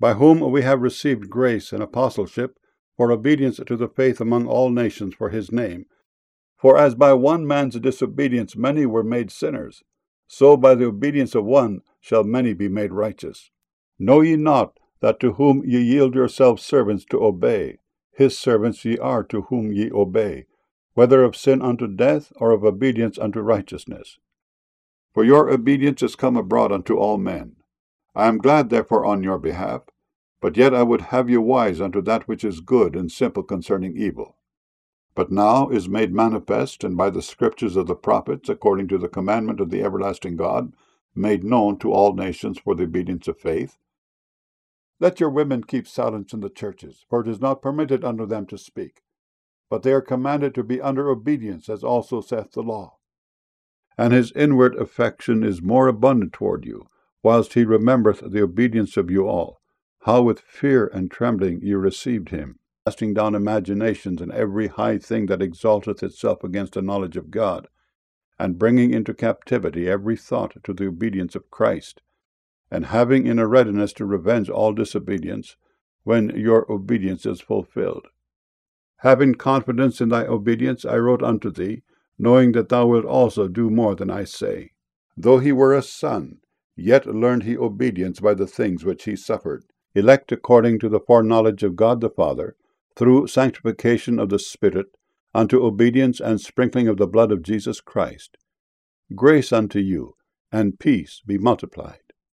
by whom we have received grace and apostleship for obedience to the faith among all nations for his name. For as by one man's disobedience many were made sinners, so by the obedience of one shall many be made righteous. Know ye not that to whom ye yield yourselves servants to obey, his servants ye are to whom ye obey, whether of sin unto death, or of obedience unto righteousness? For your obedience is come abroad unto all men. I am glad therefore on your behalf, but yet I would have you wise unto that which is good and simple concerning evil. But now is made manifest, and by the scriptures of the prophets, according to the commandment of the everlasting God, made known to all nations for the obedience of faith. Let your women keep silence in the churches, for it is not permitted unto them to speak, but they are commanded to be under obedience, as also saith the law. And his inward affection is more abundant toward you, whilst he remembereth the obedience of you all, how with fear and trembling you received him, casting down imaginations and every high thing that exalteth itself against the knowledge of God, and bringing into captivity every thought to the obedience of Christ, and having in a readiness to revenge all disobedience, when your obedience is fulfilled. Having confidence in thy obedience, I wrote unto thee, knowing that thou wilt also do more than I say. Though he were a son, yet learned he obedience by the things which he suffered, elect according to the foreknowledge of God the Father, through sanctification of the Spirit, unto obedience and sprinkling of the blood of Jesus Christ. Grace unto you, and peace be multiplied.